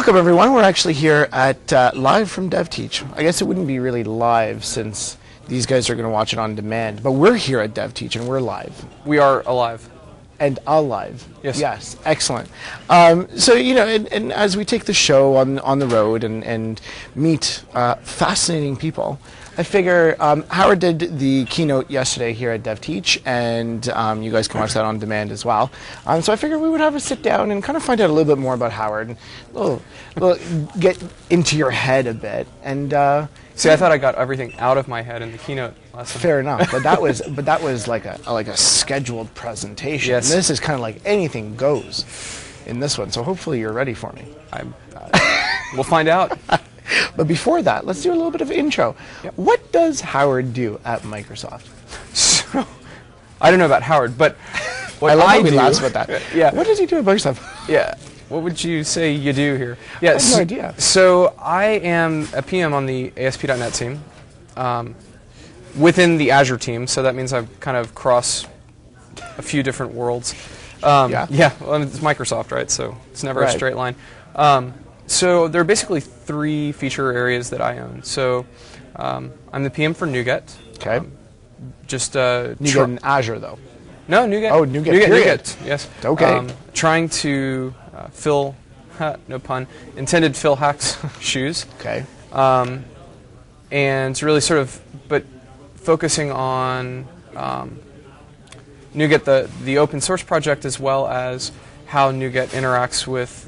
Welcome, everyone. We're actually here at live from DevTeach. I guess it wouldn't be really live since these guys are going to watch it on demand, but we're here at DevTeach and we're live. We are alive. And alive. Yes. Yes. Excellent. So, you know, and as we take the show on the road and meet fascinating people, I figure Howard did the keynote yesterday here at DevTeach, and you guys can watch that on demand as well. So I figured we would have a sit down and kind of find out a little bit more about Howard, and get into your head a bit. And see, I thought I got everything out of my head in the keynote lesson. Fair enough, but that was like a scheduled presentation. Yes. And this is kind of like anything goes in this one. So hopefully you're ready for me. We'll find out. But before that, let's do a little bit of intro. Yep. What does Howard do at Microsoft? So, I don't know about Howard, but what I love how do... we laugh about that. Yeah. What does he do at Microsoft? Yeah. What would you say you do here? Yeah, I have no idea. So I am a PM on the ASP.NET team, within the Azure team, so that means I kind of cross a few different worlds. Yeah. Yeah, well, it's Microsoft, right? So it's never Right. a straight line. So there are basically three feature areas that I own. So I'm the PM for NuGet. Okay. NuGet in Azure, though. No, NuGet. Oh, NuGet, period. NuGet, yes. Okay. Trying to fill, no pun, intended Phil Hack's shoes. Okay. And really sort of, but focusing on NuGet, the open source project, as well as how NuGet interacts with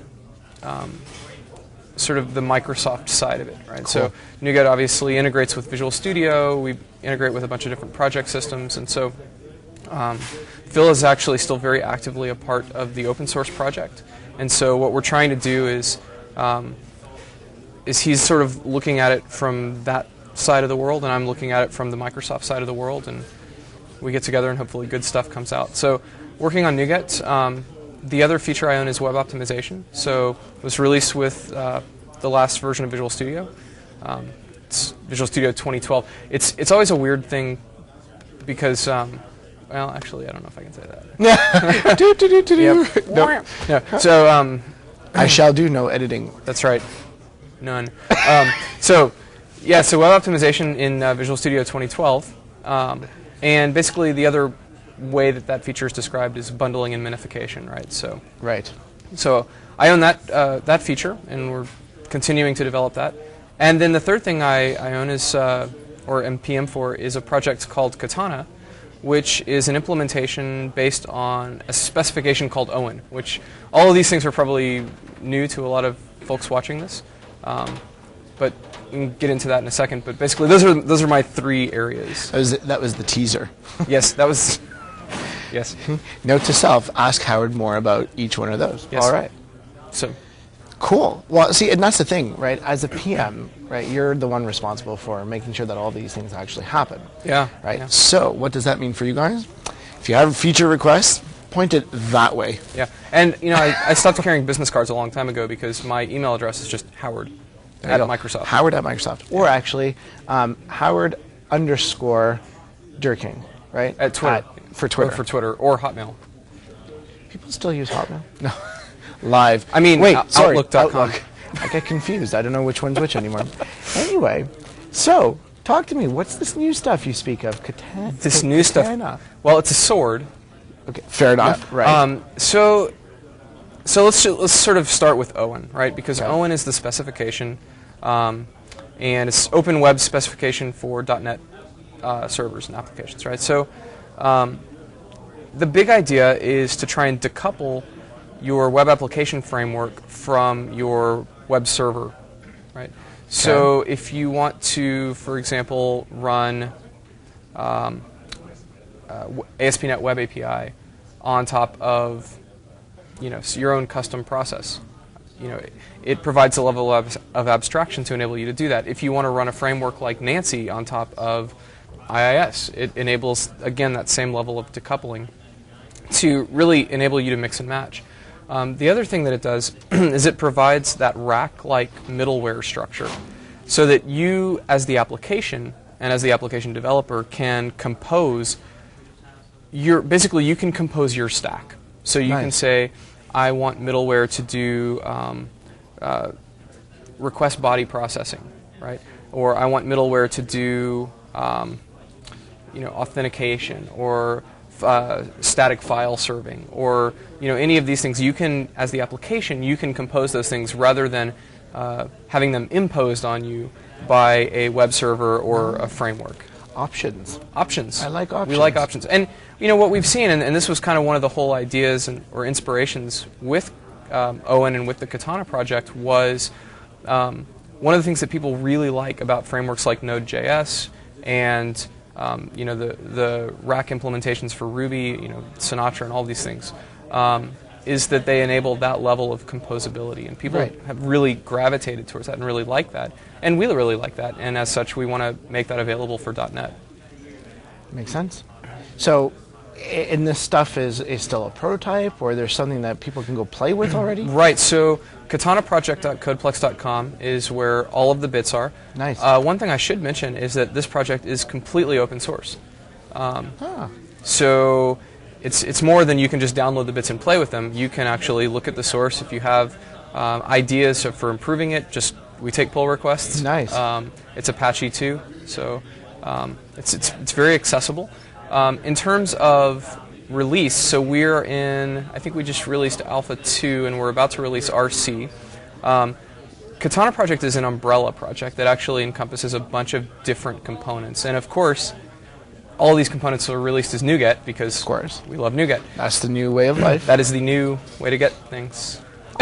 sort of the Microsoft side of it, right? Cool. So NuGet obviously integrates with Visual Studio. We integrate with a bunch of different project systems, and so Phil is actually still very actively a part of the open source project. And so what we're trying to do is he's sort of looking at it from that side of the world, and I'm looking at it from the Microsoft side of the world, and we get together and hopefully good stuff comes out. So working on NuGet. The other feature I own is web optimization. So it was released with the last version of Visual Studio. It's Visual Studio 2012. It's always a weird thing because, well, actually, I don't know if I can say that. Yep. No. So I shall do no editing. that's right. None. So web optimization in Visual Studio 2012. And basically the other way that feature is described is bundling and minification, right? So Right. So I own that feature, and we're continuing to develop that. And then the third thing I own is, or am PM for, is a project called Katana, which is an implementation based on a specification called Owen, which all of these things are probably new to a lot of folks watching this. But we can get into that in a second. But basically, those are my three areas. That was the teaser. Yes, that was... Yes. Note to self, ask Howard more about each one of those. Yes. All right. So, Cool. Well, see, and that's the thing, right? As a PM, right, you're the one responsible for making sure that all these things actually happen. yeah. Right? Yeah. So, what does that mean for you guys? If you have feature requests, point it that way. Yeah, and you know, I stopped carrying business cards a long time ago because my email address is just Howard There at you go. Microsoft. Howard at Microsoft. Or actually, Howard_Durking, right? At Twitter. For Twitter. Or for Twitter or Hotmail. People still use Hotmail? No. Live. I mean, wait, sorry. Outlook.com. I get confused. I don't know which one's which anymore. Anyway, so talk to me. What's this new stuff you speak of? This new stuff. Well, it's a sword. Okay, fair enough. Right. So let's sort of start with Owen, right? Because Right. Owen is the specification, and it's open web specification for .NET servers and applications, right? So the big idea is to try and decouple your web application framework from your web server, right? So if you want to, for example, run ASP.NET Web API on top of, you know, your own custom process, you know, it provides a level of abstraction to enable you to do that. If you want to run a framework like Nancy on top of IIS, it enables, again, that same level of decoupling to really enable you to mix and match. The other thing that it does is it provides that rack-like middleware structure so that you, as the application and as the application developer, can compose basically you can compose your stack. So you can say, I want middleware to do request body processing, right? Or I want middleware to do authentication or static file serving, or any of these things. You can, as the application, you can compose those things rather than having them imposed on you by a web server or a framework. Options. Options. I like options. We like options. And what we've seen, and this was kind of one of the whole ideas or inspirations with Owen and with the Katana project, was one of the things that people really like about frameworks like Node.js and the rack implementations for Ruby, Sinatra and all these things, is that they enable that level of composability, and people have really gravitated towards that and really like that, and we really like that, and as such we want to make that available for .NET. Makes sense. So, and this stuff is still a prototype, or there's something that people can go play with already? Right, so katanaproject.codeplex.com is where all of the bits are. Nice. One thing I should mention is that this project is completely open source. So it's more than you can just download the bits and play with them. You can actually look at the source. If you have ideas for improving it, we take pull requests. Nice. It's Apache too, so it's very accessible. In terms of release, so we're I think we just released Alpha 2 and we're about to release RC. Katana Project is an umbrella project that actually encompasses a bunch of different components. And of course, all these components are released as NuGet because of course we love NuGet. That's the new way of life. That is the new way to get things.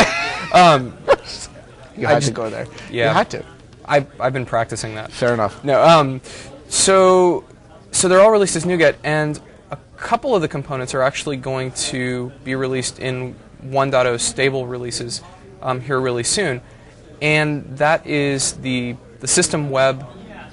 You had to go there. Yeah. You had to. I've been practicing that. Fair enough. No. So they're all released as NuGet, and a couple of the components are actually going to be released in 1.0 stable releases here really soon, and that is the system web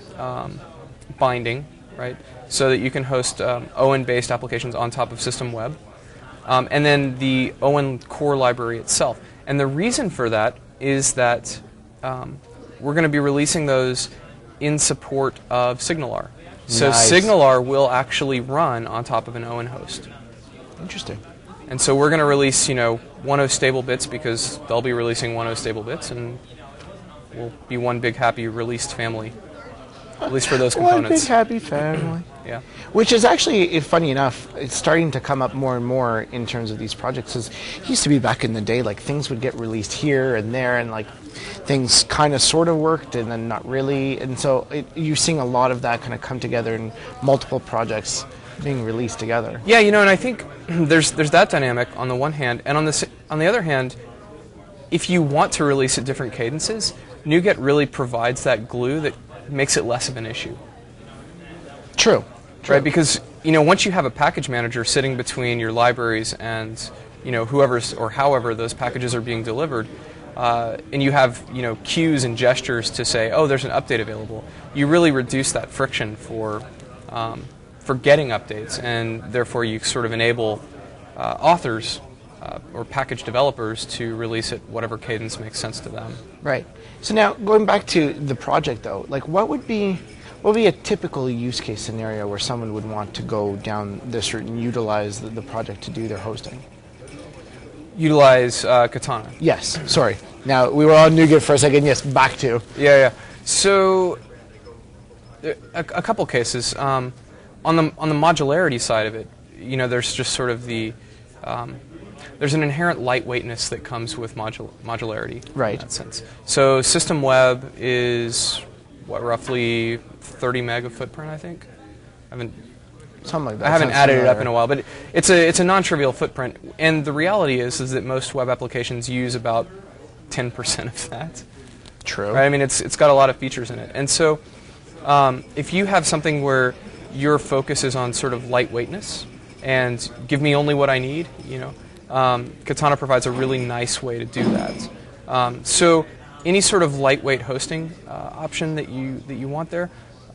binding, right? So that you can host Owen-based applications on top of system web, and then the Owen core library itself. And the reason for that is that we're going to be releasing those in support of SignalR. So Nice. SignalR will actually run on top of an Owen host. Interesting. And so we're going to release, 1.0 stable bits because they'll be releasing 1.0 stable bits, and we'll be one big happy released family, at least for those components. One big happy family. Yeah. Which is actually, funny enough, it's starting to come up more and more in terms of these projects. It used to be back in the day, like things would get released here and there, and like things kind of sort of worked and then not really. And so you're seeing a lot of that kind of come together in multiple projects being released together. Yeah, and I think there's that dynamic on the one hand, and on the other hand, if you want to release at different cadences, NuGet really provides that glue that makes it less of an issue. True. Right, because once you have a package manager sitting between your libraries and whoever's or however those packages are being delivered, and you have cues and gestures to say, oh, there's an update available, you really reduce that friction for getting updates, and therefore you sort of enable authors or package developers to release at whatever cadence makes sense to them. Right. So now going back to the project though, like what would be a typical use case scenario where someone would want to go down this route and utilize the project to do their hosting? Utilize Katana. Yes, sorry. Now, we were on NuGet for a second. Yes, back to. Yeah. So, a couple cases. On the modularity side of it, there's just sort of there's an inherent lightweightness that comes with modularity. Right. In that sense. So, system web is roughly 30 meg of footprint, I think. Something like that. I haven't added it up in a while, but it's a non-trivial footprint. And the reality is that most web applications use about 10% of that. True. Right? I mean, it's got a lot of features in it. And so if you have something where your focus is on sort of lightweightness and give me only what I need, Katana provides a really nice way to do that. So any sort of lightweight hosting option that you want there,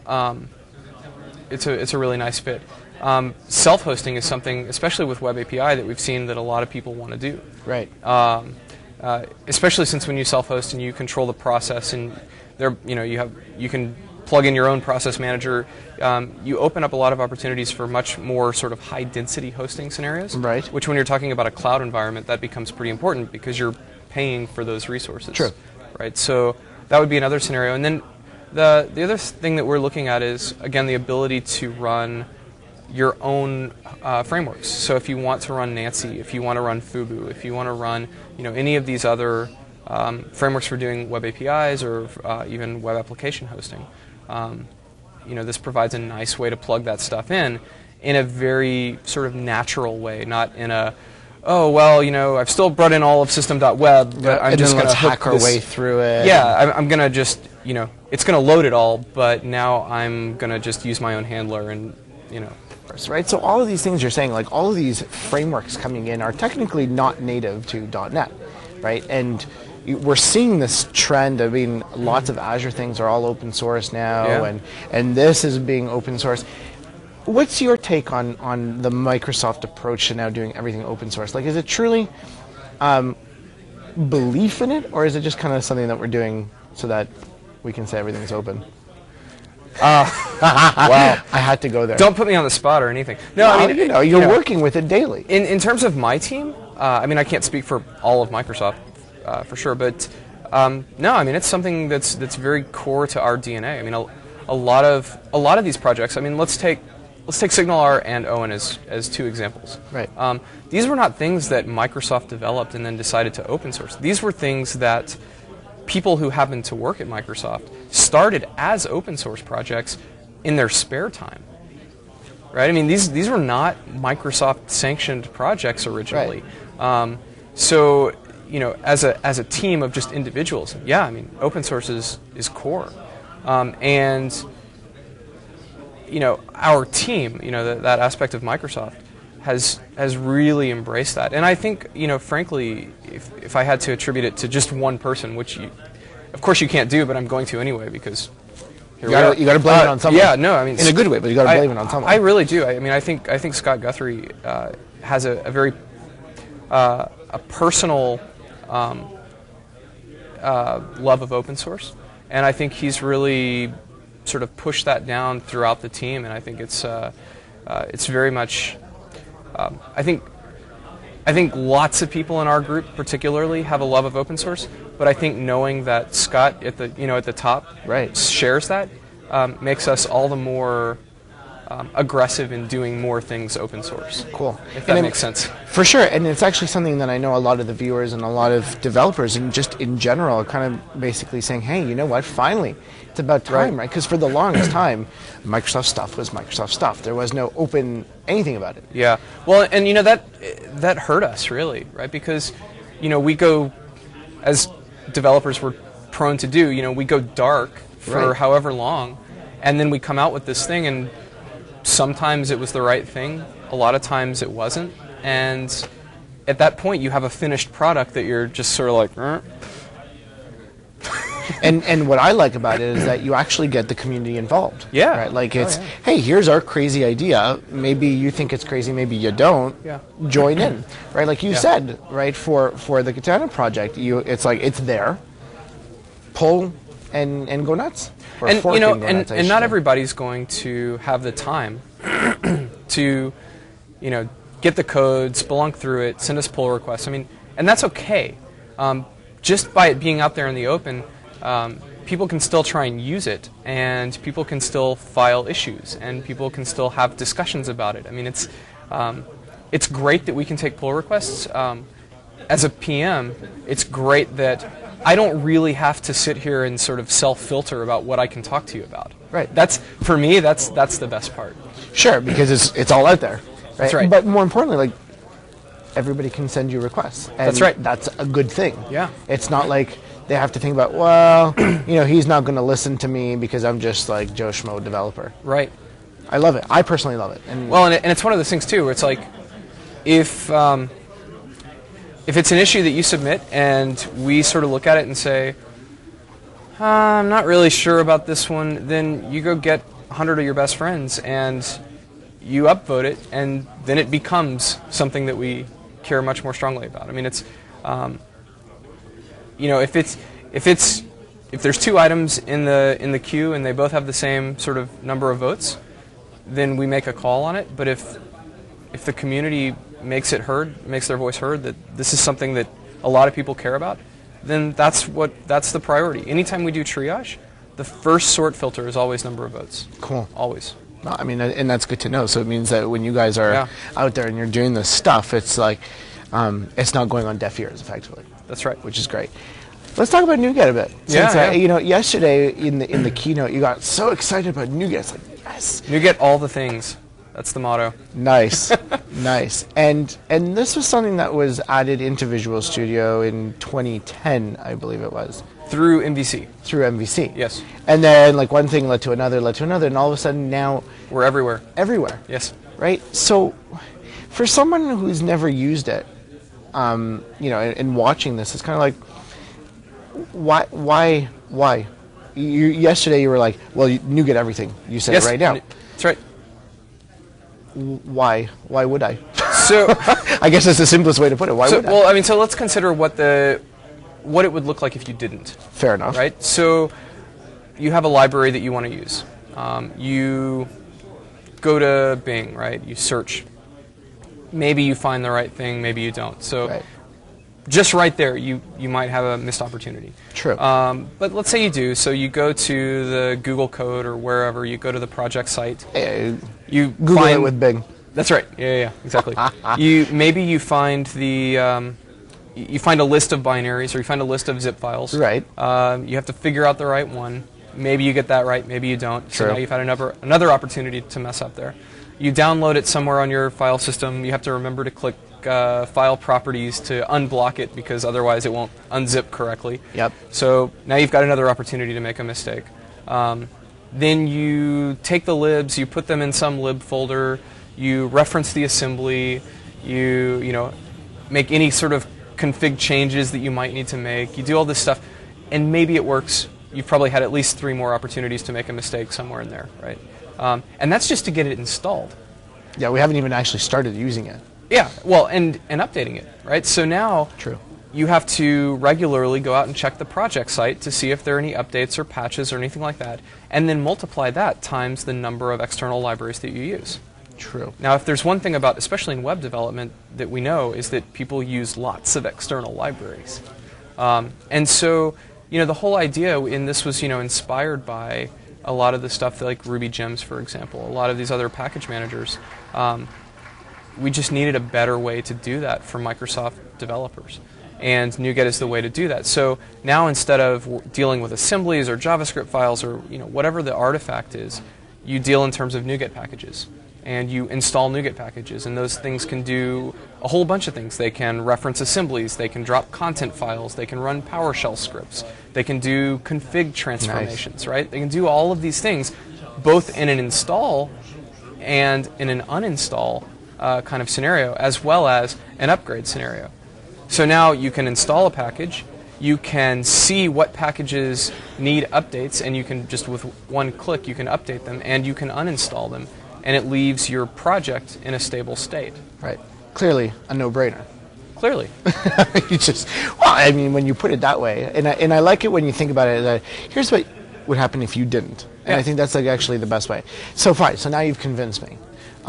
it's a really nice fit. Self-hosting is something, especially with Web API, that we've seen that a lot of people want to do. Right. Especially since when you self-host and you control the process, and you can plug in your own process manager, you open up a lot of opportunities for much more sort of high-density hosting scenarios. Right. Which, when you're talking about a cloud environment, that becomes pretty important because you're paying for those resources. True. Right. So that would be another scenario. And then the other thing that we're looking at is, again, the ability to run your own frameworks. So if you want to run Nancy, if you want to run Fugu, if you want to run any of these other frameworks for doing web APIs or even web application hosting, this provides a nice way to plug that stuff in a very sort of natural way, not in a, oh, well, I've still brought in all of system.web, but I'm just going to hack our way through it. Yeah, I'm going to just, it's going to load it all, but now I'm going to just use my own handler and, Right, so all of these things you're saying, like all of these frameworks coming in are technically not native to .NET, right? And we're seeing this trend. I mean, lots of Azure things are all open source now, and this is being open source. What's your take on the Microsoft approach to now doing everything open source? Like, is it truly belief in it, or is it just kind of something that we're doing so that we can say everything's open? Wow, I had to go there. Don't put me on the spot or anything. No, well, I mean, you're working with it daily. In terms of my team, I mean, I can't speak for all of Microsoft for sure, but no, I mean, it's something that's very core to our DNA. I mean, a lot of these projects. I mean, let's take SignalR and Owen as two examples. Right. These were not things that Microsoft developed and then decided to open source. These were things that people who happened to work at Microsoft started as open source projects in their spare time. Right? I mean, these were not Microsoft sanctioned projects originally. Right. So, as a team of just individuals, yeah, I mean, open source is core. And our team, that aspect of Microsoft has really embraced that. And I think, frankly, if I had to attribute it to just one person, which of course you can't do, but I'm going to anyway because you got to blame it on someone. Yeah, no, I mean, in a good way, but you got to blame it on someone. I really do. I mean, I think Scott Guthrie has a very a personal love of open source, and I think he's really sort of pushed that down throughout the team, and I think it's very much. I think lots of people in our group, particularly, have a love of open source. But I think knowing that Scott at the top shares that makes us all the more aggressive in doing more things open source. Cool. If that makes sense. For sure, and it's actually something that I know a lot of the viewers and a lot of developers and just in general are kind of basically saying, hey, you know what, finally, it's about time, right? Because for the longest time, Microsoft stuff was Microsoft stuff. There was no open anything about it. Yeah. Well, and that hurt us, really, right? Because, we go, as developers were prone to do, we go dark for however long, and then we come out with this thing, and sometimes it was the right thing, a lot of times it wasn't, and at that point you have a finished product that you're just sort of like, And what I like about it is that you actually get the community involved. Yeah. Right? Like it's, hey, here's our crazy idea. Maybe you think it's crazy, maybe you don't. Yeah. Join in. Right? Like you said, right, for the Katana project, it's like it's there. Pull and go nuts. Or and fork and go nuts, and not everybody's going to have the time to get the code, spelunk through it, send us pull requests. I mean, and that's okay. Just by it being out there in the open, people can still try and use it, and people can still file issues, and people can still have discussions about it. I mean, it's great that we can take pull requests. As a PM, it's great that I don't really have to sit here and sort of self-filter about what I can talk to you about. Right. For me, that's the best part. Sure, because it's all out there. Right? That's right. But more importantly, like, everybody can send you requests. And that's right. That's a good thing. Yeah. It's not like they have to think about, well, he's not going to listen to me because I'm just like Joe Schmo developer. Right. I love it. I personally love it. And well, and it's one of those things too, where it's like, if it's an issue that you submit and we sort of look at it and say, I'm not really sure about this one, then you go get 100 of your best friends and you upvote it, and then it becomes something that we care much more strongly about. I mean, it's if there's two items in the queue and they both have the same sort of number of votes, then we make a call on it. But if the community makes their voice heard, that this is something that a lot of people care about, then that's the priority. Anytime we do triage, the first sort filter is always number of votes. Cool. Always. No, I mean, and that's good to know. So it means that when you guys are out there and you're doing this stuff, it's like it's not going on deaf ears, effectively. That's right. Which is great. Let's talk about NuGet a bit. Since, you know, yesterday in the keynote, you got so excited about NuGet. It's like, yes. NuGet all the things. That's the motto. Nice, nice. And this was something that was added into Visual Studio in 2010, I believe it was. Through MVC. Through MVC. Yes. And then like one thing led to another, and all of a sudden now we're everywhere. Everywhere. Yes. Right? So for someone who's never used it, you know, and watching this, it's kind of like, why? Yesterday you were like, well, NuGet everything. You said it right now. That's right. Why would I? So I guess that's the simplest way to put it. Why would I? Well, I mean, so let's consider what it would look like if you didn't. Fair enough. Right? So you have a library that you want to use. You go to Bing, right? You search. Maybe you find the right thing, maybe you don't. So just right there, you might have a missed opportunity. True. But let's say you do. So you go to the Google Code or wherever, you go to the project site. You Google it with Bing. That's right. Yeah, exactly. Maybe you find you find a list of binaries or you find a list of zip files. Right. You have to figure out the right one. Maybe you get that right, maybe you don't. True. So now you've had another opportunity to mess up there. You download it somewhere on your file system. You have to remember to click file properties to unblock it because otherwise it won't unzip correctly. Yep. So now you've got another opportunity to make a mistake. Then you take the libs, you put them in some lib folder, you reference the assembly, you know, make any sort of config changes that you might need to make. You do all this stuff, and maybe it works. You've probably had at least 3 more opportunities to make a mistake somewhere in there, right? And that's just to get it installed. Yeah, we haven't even actually started using it. Yeah, well, and updating it, right? So now you have to regularly go out and check the project site to see if there are any updates or patches or anything like that, and then multiply that times the number of external libraries that you use. True. Now, if there's one thing about, especially in web development, that we know is that people use lots of external libraries. And so, you know, the whole idea in this was, you know, inspired by a lot of the stuff like Ruby Gems, for example, a lot of these other package managers. We just needed a better way to do that for Microsoft developers. And NuGet is the way to do that. So now instead of dealing with assemblies or JavaScript files or, you know, whatever the artifact is, you deal in terms of NuGet packages. And you install NuGet packages, and those things can do a whole bunch of things. They can reference assemblies, they can drop content files, they can run PowerShell scripts, they can do config transformations, right? They can do all of these things, both in an install and in an uninstall kind of scenario, as well as an upgrade scenario. So now you can install a package, you can see what packages need updates, and you can just with one click you can update them, and you can uninstall them. And it leaves your project in a stable state. Right. Clearly a no-brainer. Clearly. You just, well, I mean, when you put it that way, and I like it when you think about it, that here's what would happen if you didn't. And I think that's like actually the best way. So fine, so now you've convinced me.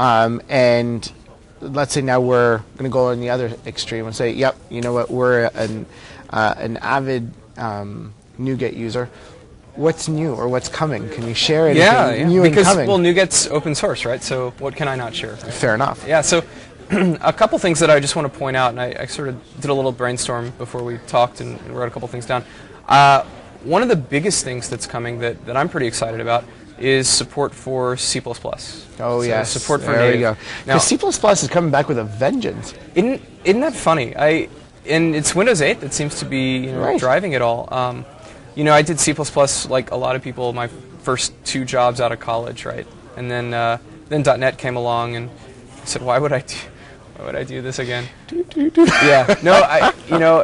And let's say now we're going to go on the other extreme and say, yep, you know what, we're an avid NuGet user. What's new or what's coming? Can you share anything new because, and coming? Well, NuGet's open source, right? So what can I not share? Right? Fair enough. Yeah, so a couple things that I just want to point out, and I sort of did a little brainstorm before we talked and wrote a couple things down. One of the biggest things that's coming that I'm pretty excited about is support for C++. Oh, so yes. Support for there native. We go. Now, C++ is coming back with a vengeance. Isn't that funny? And it's Windows 8 that seems to be driving it all. You know, I did C++ like a lot of people my first 2 jobs out of college, right? And then .NET came along, and I said, why would I do this again? Yeah, no, you know,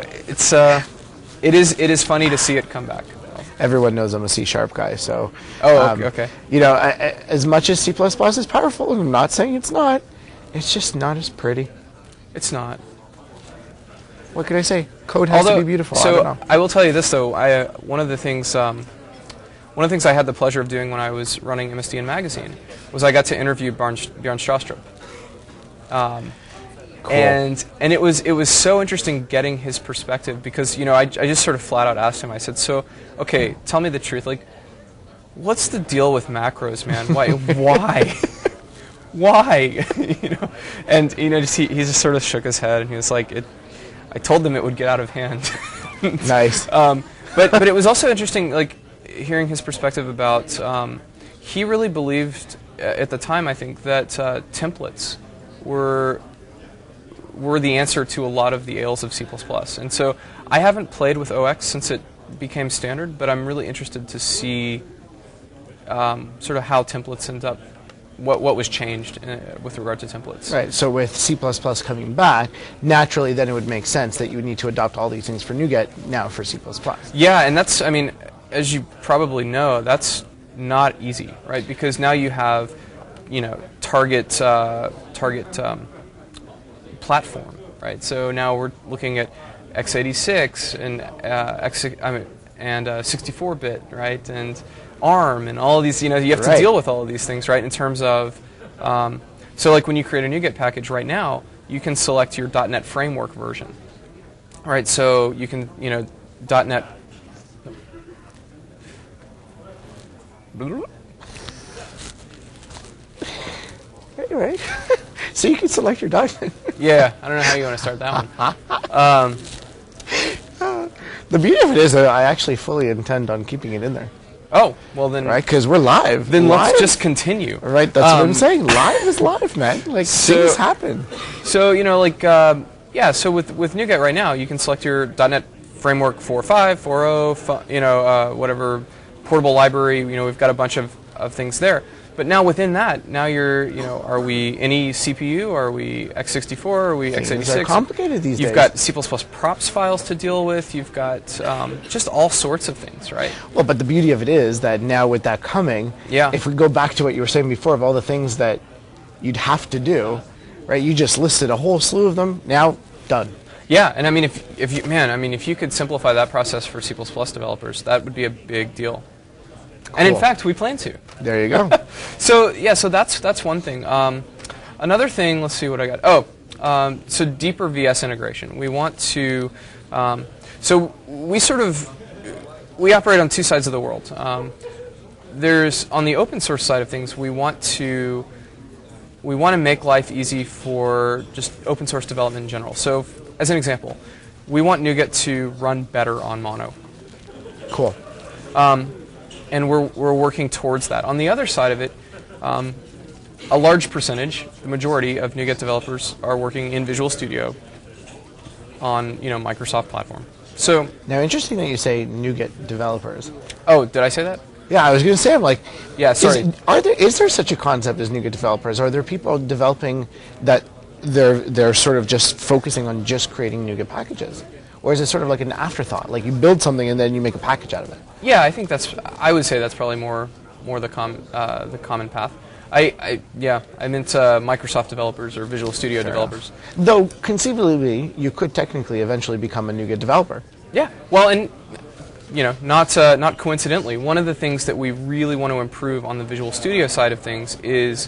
it is funny to see it come back. Everyone knows I'm a C# guy, so. Oh, okay. You know, as much as C++ is powerful, and I'm not saying it's not, it's just not as pretty. It's not. What can I say? Code has to be beautiful. So I don't know. I will tell you this though. One of the things I had the pleasure of doing when I was running MSDN Magazine was I got to interview Bjorn Strastrup. And it was so interesting getting his perspective because I just sort of flat out asked him. I said, so okay, tell me the truth. Like, what's the deal with macros, man? Why? Why? And he just sort of shook his head and he was like, I told them it would get out of hand. Nice. But it was also interesting, like hearing his perspective about. He really believed at the time, I think, that templates were the answer to a lot of the ails of C++. And so I haven't played with OX since it became standard, but I'm really interested to see sort of how templates end up, what was changed with regard to templates. Right, so with C++ coming back, naturally then it would make sense that you would need to adopt all these things for NuGet now for C++. Yeah, and that's, I mean, as you probably know, that's not easy, right? Because now you have, target platform, right? So now we're looking at x86 and 64-bit, right? And ARM and all of these, you have to deal with all of these things, right? In terms of, so like when you create a NuGet package right now, you can select your .NET Framework version, right? So you can, .NET. Right. So you can select your .NET. Yeah, I don't know how you want to start that one. The beauty of it is that I actually fully intend on keeping it in there. Oh, well then. Right, because we're live. Then let's just continue. Right, that's what I'm saying. Live is live, man. Like, things happen. So, so with NuGet right now, you can select your .NET Framework 4.5, 4.0, whatever portable library. We've got a bunch of things there. But now within that, now you're, are we any CPU? Are we x64? Are we x86? Things are complicated these days. You've got C++ props files to deal with. You've got just all sorts of things, right? Well, but the beauty of it is that now with that coming, if we go back to what you were saying before of all the things that you'd have to do, right? You just listed a whole slew of them. Now, done. Yeah, and I mean, if you could simplify that process for C++ developers, that would be a big deal. Cool. And in fact, we plan to. There you go. So that's one thing. Another thing, let's see what I got. Oh, so deeper VS integration. We want to. So we operate on two sides of the world. There's on the open source side of things, we want to make life easy for just open source development in general. So as an example, we want NuGet to run better on Mono. Cool. And we're working towards that. On the other side of it, a large percentage, the majority of NuGet developers are working in Visual Studio on Microsoft platform. So now, interesting that you say NuGet developers. Oh, did I say that? Yeah, I was going to say, I'm like, yeah, sorry. Is there such a concept as NuGet developers? Are there people developing that they're sort of just focusing on just creating NuGet packages? Or is it sort of like an afterthought? Like you build something and then you make a package out of it? Yeah, I think I would say that's probably more the common path. I meant Microsoft developers or Visual Studio developers. Though conceivably, you could technically eventually become a NuGet developer. Yeah, well, and not coincidentally, one of the things that we really want to improve on the Visual Studio side of things is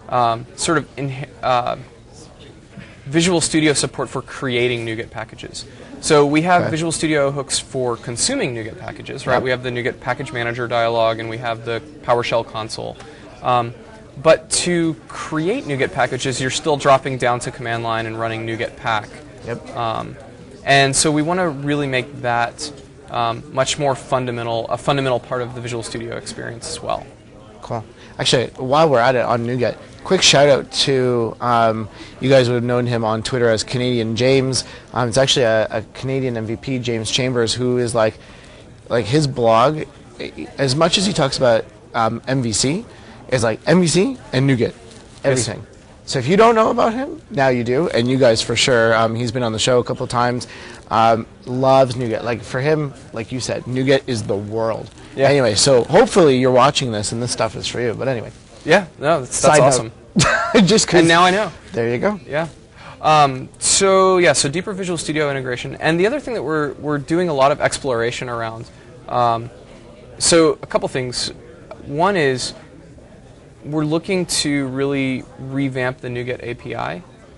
Visual Studio support for creating NuGet packages. So we have Visual Studio hooks for consuming NuGet packages, right? Yep. We have the NuGet Package Manager dialog, and we have the PowerShell console. But to create NuGet packages, you're still dropping down to command line and running NuGet pack. Yep. And so we want to really make that much more a fundamental part of the Visual Studio experience as well. Cool. Actually, while we're at it on NuGet, quick shout out to, you guys would have known him on Twitter as Canadian James. It's actually a Canadian MVP, James Chambers, who is like his blog, as much as he talks about MVC, is like MVC and NuGet, everything. Yes. So if you don't know about him, now you do, and you guys for sure. He's been on the show a couple of times. Loves NuGet. Like for him, like you said, NuGet is the world. Yeah. Anyway, so hopefully you're watching this and this stuff is for you. But anyway. Yeah, no, that's awesome. Just 'cause and now I know. There you go. Yeah. So deeper Visual Studio integration, and the other thing that we're doing a lot of exploration around. So a couple things. One is we're looking to really revamp the NuGet API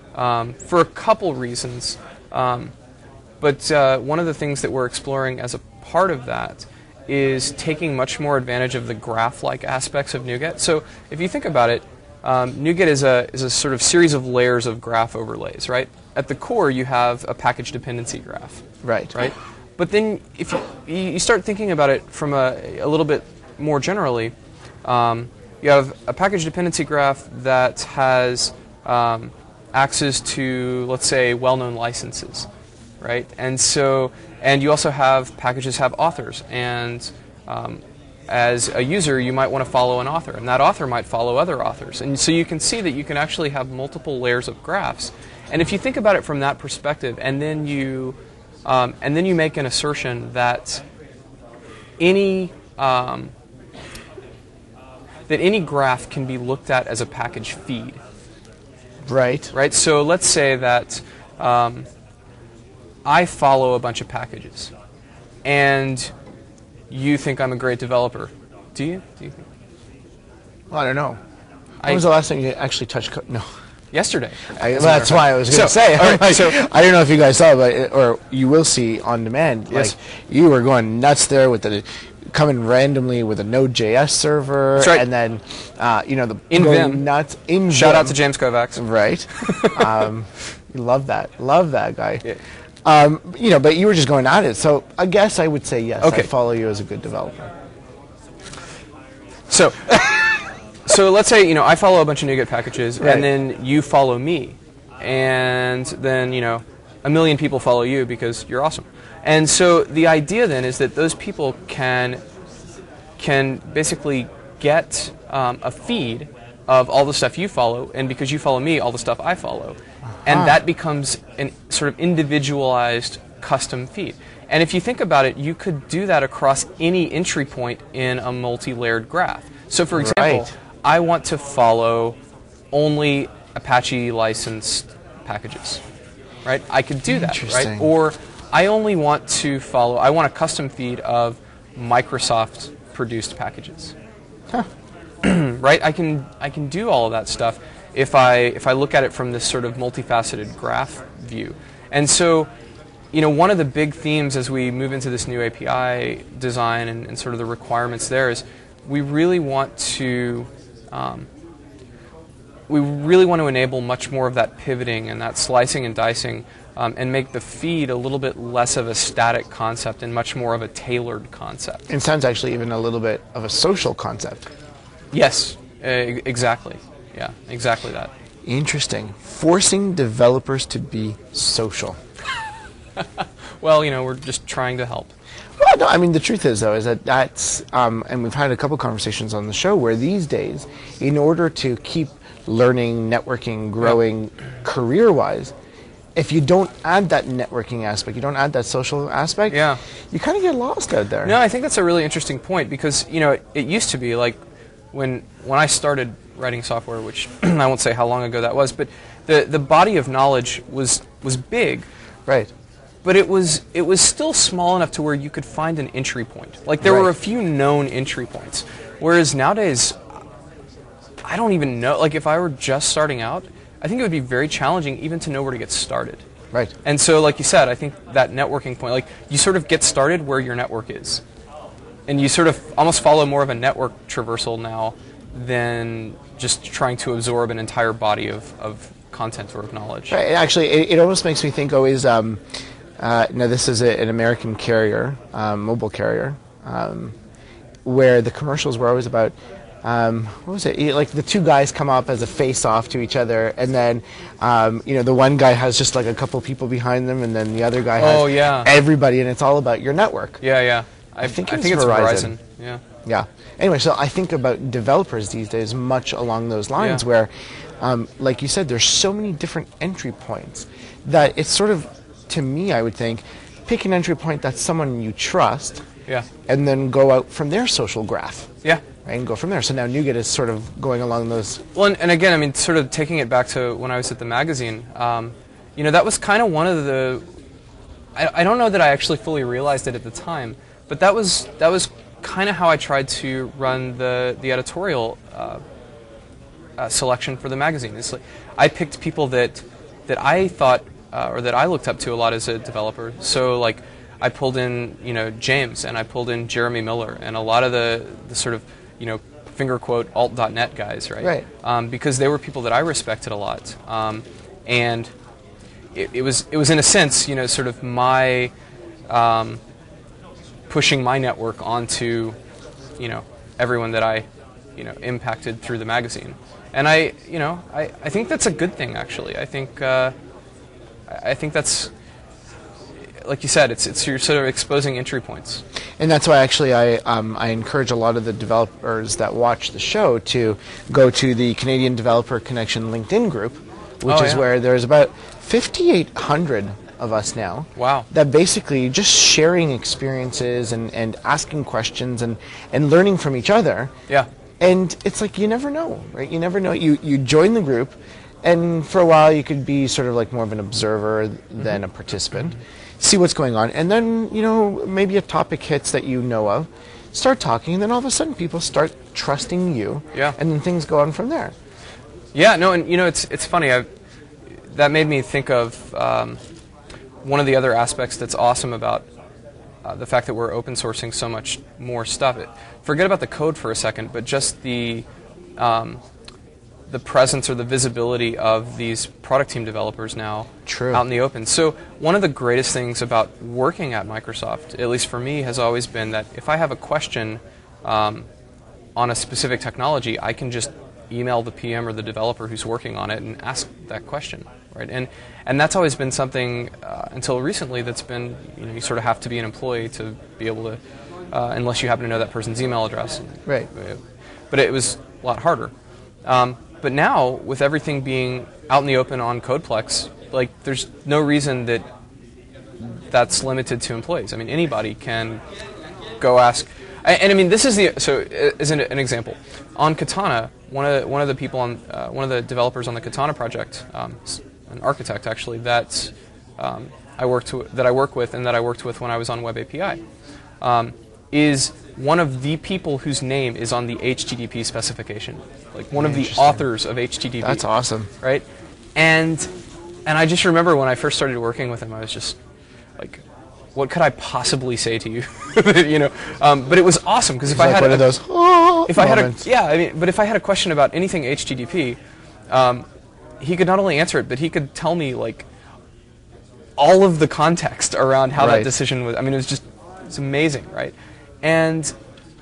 for a couple reasons. But one of the things that we're exploring as a part of that is taking much more advantage of the graph-like aspects of NuGet. So if you think about it, NuGet is a sort of series of layers of graph overlays, right? At the core, you have a package dependency graph. Right. Right? But then if you start thinking about it from a little bit more generally, you have a package dependency graph that has access to, let's say, well-known licenses, right? And you also have packages have authors, and as a user, you might want to follow an author, and that author might follow other authors. And so you can see that you can actually have multiple layers of graphs. And if you think about it from that perspective, and then you make an assertion that any graph can be looked at as a package feed. Right. Right. So let's say that I follow a bunch of packages, and you think I'm a great developer. Do you? Do you think? Well, I don't know. When was the last time you actually touched code? No. Yesterday. Well, that's why I was going to say. Right, I don't know if you guys saw, but or you will see on demand. Yes. Like you were going nuts there with the coming randomly with a Node.js server, that's right. and then in going Vim. nuts in Shout Vim. out to James Kovacs. Right. Love that guy. Yeah. But you were just going at it. So I guess I would say yes. Okay. I follow you as a good developer. So let's say I follow a bunch of NuGet packages, Right. and then you follow me, and then a million people follow you because you're awesome. And so the idea then is that those people can basically get a feed of all the stuff you follow, and because you follow me, all the stuff I follow, and that becomes an sort of individualized custom feed. And if you think about it, you could do that across any entry point in a multi-layered graph. So for example, Right. I want to follow only Apache licensed packages, right? I could do that, right? Interesting. Or I only want to follow, I want a custom feed of Microsoft produced packages. Huh. Right? I can do all of that stuff if I look at it from this sort of multifaceted graph view. And so, one of the big themes as we move into this new API design and sort of the requirements there is we really want to enable much more of that pivoting and that slicing and dicing, and make the feed a little bit less of a static concept and much more of a tailored concept. It sounds actually even a little bit of a social concept. Yes, exactly. Yeah, exactly that. Interesting. Forcing developers to be social. Well, we're just trying to help. Well, no, I mean, the truth is, though, is that's, and we've had a couple conversations on the show where these days, in order to keep learning, networking, growing career-wise, if you don't add that networking aspect, you don't add that social aspect, you kind of get lost out there. No, I think that's a really interesting point because, it used to be like when I started writing software, which I won't say how long ago that was, but the body of knowledge was big. Right. But it was still small enough to where you could find an entry point. Like there Right. were a few known entry points. Whereas nowadays, I don't even know. Like if I were just starting out, I think it would be very challenging even to know where to get started. Right. And so, like you said, I think that networking point, like you sort of get started where your network is, and you sort of almost follow more of a network traversal now than just trying to absorb an entire body of content or of knowledge. Right. Actually, it almost makes me think always. Now, this is an American carrier, mobile carrier, where the commercials were always about, what was it? Like the two guys come up as a face-off to each other, and then, the one guy has just like a couple people behind them, and then the other guy has everybody, and it's all about your network. Yeah. I think it's Verizon. Yeah. Yeah. Anyway, so I think about developers these days much along those lines, where, like you said, there's so many different entry points that it's sort of, to me, I would think, pick an entry point that's someone you trust, and then go out from their social graph. Yeah. Right, and go from there. So now NuGet is sort of going along those. Well, and again, I mean, sort of taking it back to when I was at the magazine, that was kind of one of the. I don't know that I actually fully realized it at the time, but that was kind of how I tried to run the editorial selection for the magazine. It's like I picked people that that I thought or that I looked up to a lot as a developer. So like I pulled in James, and I pulled in Jeremy Miller, and a lot of the sort of finger quote alt.net guys, right? Because they were people that I respected a lot, and it was in a sense sort of my pushing my network onto everyone that I impacted through the magazine. And I think that's a good thing, actually. I think that's, like you said, it's you're sort of exposing entry points. And that's why actually I encourage a lot of the developers that watch the show to go to the Canadian Developer Connection LinkedIn group, which is where there's about 5,800 of us now. Wow. That basically just sharing experiences and asking questions and learning from each other. Yeah. And it's like you never know, right? You never know. You join the group, and for a while you could be sort of like more of an observer than a participant, see what's going on, and then maybe a topic hits that you know of, start talking, and then all of a sudden people start trusting you, and then things go on from there. Yeah, no, and it's funny. That made me think of one of the other aspects that's awesome about the fact that we're open sourcing so much more stuff. Forget about the code for a second, but just the presence or the visibility of these product team developers now out in the open. So one of the greatest things about working at Microsoft, at least for me, has always been that if I have a question on a specific technology, I can just email the PM or the developer who's working on it and ask that question, right? And that's always been something until recently that's been, you sort of have to be an employee to be able to, unless you happen to know that person's email address. Right. But it was a lot harder. But now, with everything being out in the open on Codeplex, like there's no reason that that's limited to employees. I mean, anybody can go ask. And I mean, this is as an example. On Katana, one of the people on one of the developers on the Katana project, an architect actually, that I work with and that I worked with when I was on Web API, is one of the people whose name is on the HTTP specification, like one of the authors of HTTP. That's awesome, right? And I just remember when I first started working with him, I was just like, what could I possibly say to you? But it was awesome because if I had one of those moments. But if I had a question about anything HTTP, he could not only answer it, but he could tell me like all of the context around how that decision was. I mean, it's amazing, right? And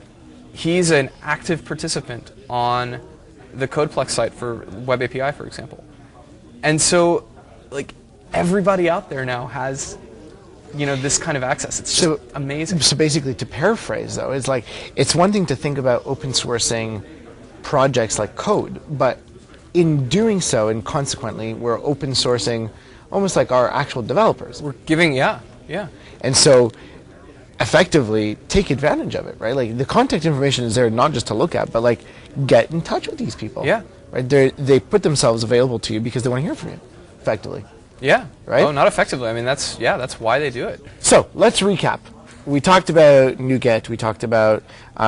he's an active participant on the Codeplex site for Web API, for example. And so, like, everybody out there now has this kind of access. It's just amazing. So basically, to paraphrase, though, is like it's one thing to think about open sourcing projects like code, but in doing so, and consequently, we're open sourcing almost like our actual developers. We're giving, And so, effectively, take advantage of it, right? Like the contact information is there not just to look at, but like get in touch with these people. Yeah. Right. They put themselves available to you because they want to hear from you, effectively. Yeah. Right? Oh, not effectively. I mean, that's why they do it. So let's recap. We talked about NuGet. We talked about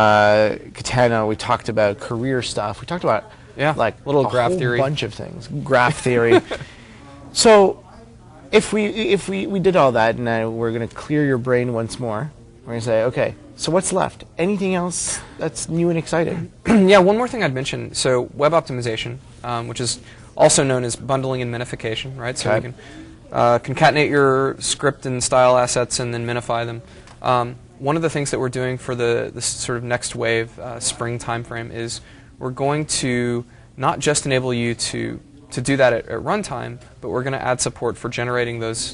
Katana. We talked about career stuff. We talked about like little a graph whole theory, bunch of things. Graph theory. So if we did all that, and now we're going to clear your brain once more. We're going to say, okay, so what's left? Anything else that's new and exciting? Yeah, one more thing I'd mention. So web optimization, which is also known as bundling and minification, right? So you can concatenate your script and style assets and then minify them. One of the things that we're doing for the sort of next wave spring timeframe is we're going to not just enable you to do that at runtime, but we're going to add support for generating those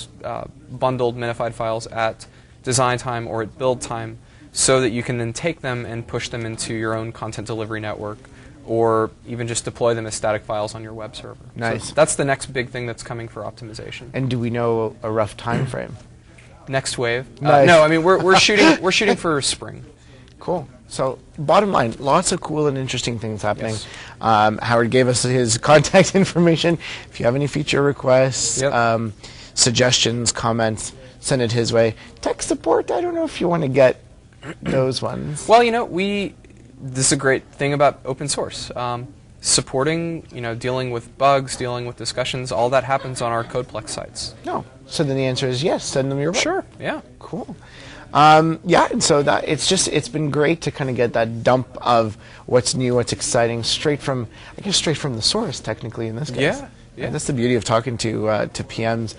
bundled minified files at design time or at build time, so that you can then take them and push them into your own content delivery network, or even just deploy them as static files on your web server. Nice. So that's the next big thing that's coming for optimization. And do we know a rough time frame? Next wave? Nice. No, I mean we're shooting for spring. Cool. So bottom line, lots of cool and interesting things happening. Yes. Howard gave us his contact information. If you have any feature requests, suggestions, comments, send it his way. Tech support, I don't know if you want to get those ones. Well, this is a great thing about open source. supporting, dealing with bugs, dealing with discussions, all that happens on our CodePlex sites. No. So then the answer is yes, send them your way. Sure, yeah. Cool. And so it's been great to kind of get that dump of what's new, what's exciting, straight from the source, technically, in this case. Yeah. And that's the beauty of talking to PMs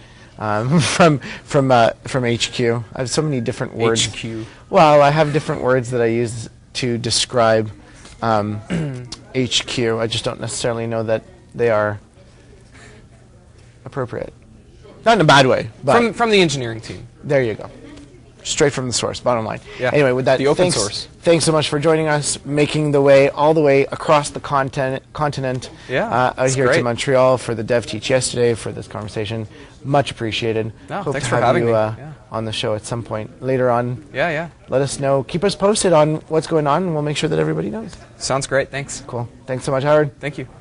from HQ. I have so many different words. HQ. Well, I have different words that I use to describe HQ. I just don't necessarily know that they are appropriate. Not in a bad way, but From the engineering team. there you go. Straight from the source, bottom line. Yeah. Anyway, with that, The open source. Thanks so much for joining us, making the way all the way across the continent Yeah, out it's here to great. Montreal for the Dev Teach yesterday, for this conversation. Much appreciated. No, Hope thanks to for have having you me. Yeah. on the show at some point later on. Yeah. Let us know. Keep us posted on what's going on, and we'll make sure that everybody knows. Sounds great. Thanks. Cool. Thanks so much, Howard. Thank you.